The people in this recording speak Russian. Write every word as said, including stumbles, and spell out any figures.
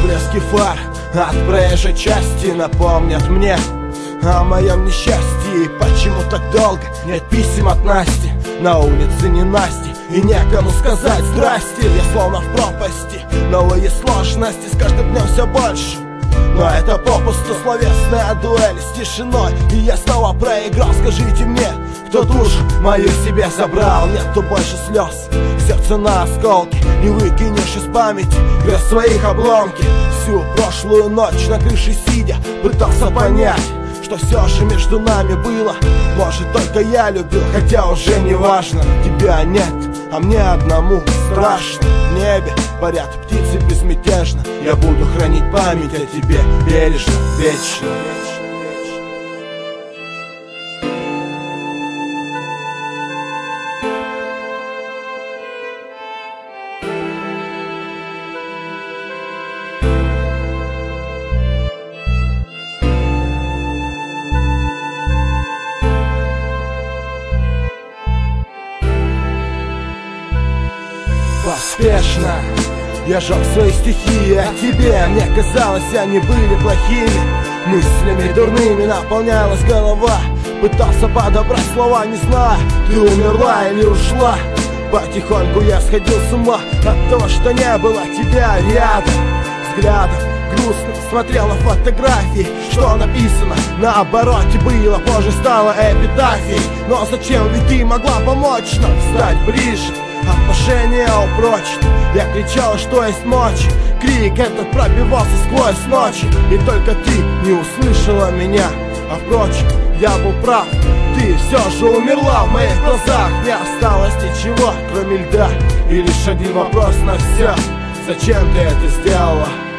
Проблески фар от проезжей части напомнят мне о моем несчастье. И почему так долго нет писем от Насти? На улице не Насти, и некому сказать здрасте. Я словно в пропасти, новые сложности с каждым днем все больше. Но это попусту словесная дуэль с тишиной, и я снова проиграл. Скажите мне, кто душу мою себе забрал? Нету больше слез, сердце на осколки, не выкинешь из памяти без своих обломки. Всю прошлую ночь на крыше сидя пытался понять, что все же между нами было. Может, только я любил, хотя уже не важно. Тебя нет, а мне одному страшно. В небе парят птицы безмятежно. Я буду хранить память о тебе бережно, вечно. Поспешно я жег свои стихи о тебе. Мне казалось, они были плохими, мыслями дурными наполнялась голова. Пытался подобрать слова, не знаю, ты умерла или ушла. Потихоньку я сходил с ума от того, что не было тебя рядом. Взглядом грустно смотрел на фотографии, что написано на обороте было, позже стало эпитафией. Но зачем, ведь ты могла помочь нам стать ближе, отношения упрочить. Я кричал, что есть мочи, крик этот пробивался сквозь ночи. И только ты не услышала меня. А впрочем, я был прав, ты все же умерла. В моих глазах не осталось ничего, кроме льда. И лишь один вопрос на все: зачем ты это сделала?